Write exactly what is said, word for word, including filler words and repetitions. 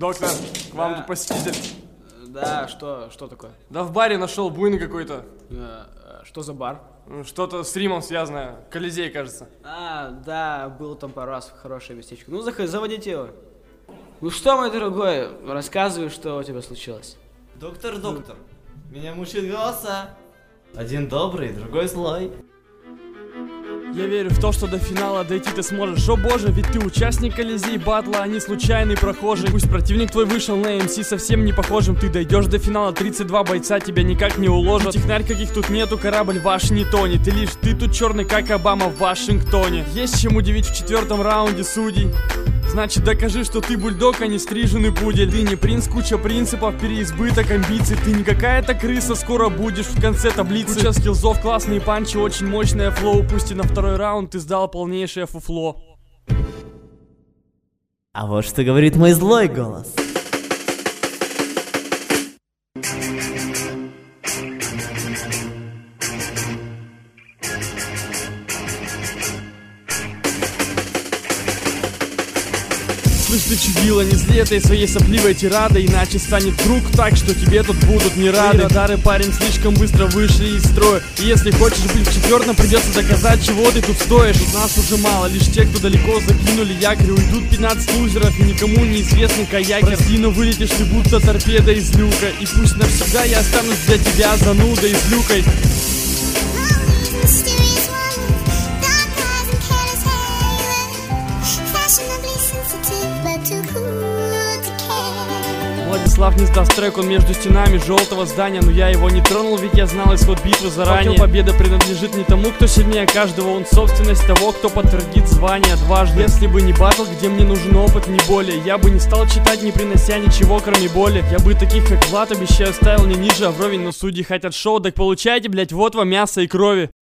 Доктор, к вам Да. тут посетитель. Да, что, что такое? Да в баре нашел буйный какой-то. Э, э, Что за бар? Что-то с Римом связанное. Колизей, кажется. А, да, был там пару раз, хорошее местечко. Ну, заходи, заводите его. Ну что, мой дорогой, рассказывай, что у тебя случилось. Доктор, доктор, меня мучают голоса. Один добрый, другой злой. Я верю в то, что до финала дойти ты сможешь. О боже, ведь ты участник Колизей батла, а не случайный прохожий. Пусть противник твой вышел на эм си совсем не похожим, ты дойдешь до финала, тридцать два бойца тебя никак не уложат. Технарь каких тут нету, корабль ваш не тонет. И лишь ты тут черный, как Обама в Вашингтоне. Есть чем удивить в четвертом раунде судей. Значит, докажи, что ты бульдог, а не стриженный пудель. Ты не принц, куча принципов, переизбыток амбиций. Ты не какая-то крыса, скоро будешь в конце таблицы. Куча скиллзов, классные панчи, очень мощная флоу. Пусть и на второй раунд ты сдал полнейшее фуфло. А вот что говорит мой злой голос. Слышь, ты чудила, не зли этой своей сопливой тирадой, иначе станет вдруг так, что тебе тут будут не рады. Твои радары, парень, слишком быстро вышли из строя. И если хочешь быть в четвертом, придется доказать, чего ты тут стоишь. Тут нас уже мало, лишь те, кто далеко закинули якорь. Уйдут пятнадцать лузеров и никому неизвестный каякер. Прости, но вылетишь ты будто торпеда из люка. И пусть навсегда я останусь для тебя занудой и злюкой. Владислав не сдаст трек, он между стенами желтого здания. Но я его не тронул, ведь я знал исход битвы заранее. Факел победы принадлежит не тому, кто сильнее каждого. Он собственность того, кто подтвердит звание дважды. Если бы не батл, где мне нужен опыт, не более, я бы не стал читать, не принося ничего, кроме боли. Я бы таких, как Влад, обещаю, ставил не ниже, а вровень. Но судьи хотят шоу, так получайте, блять, вот вам мясо и крови.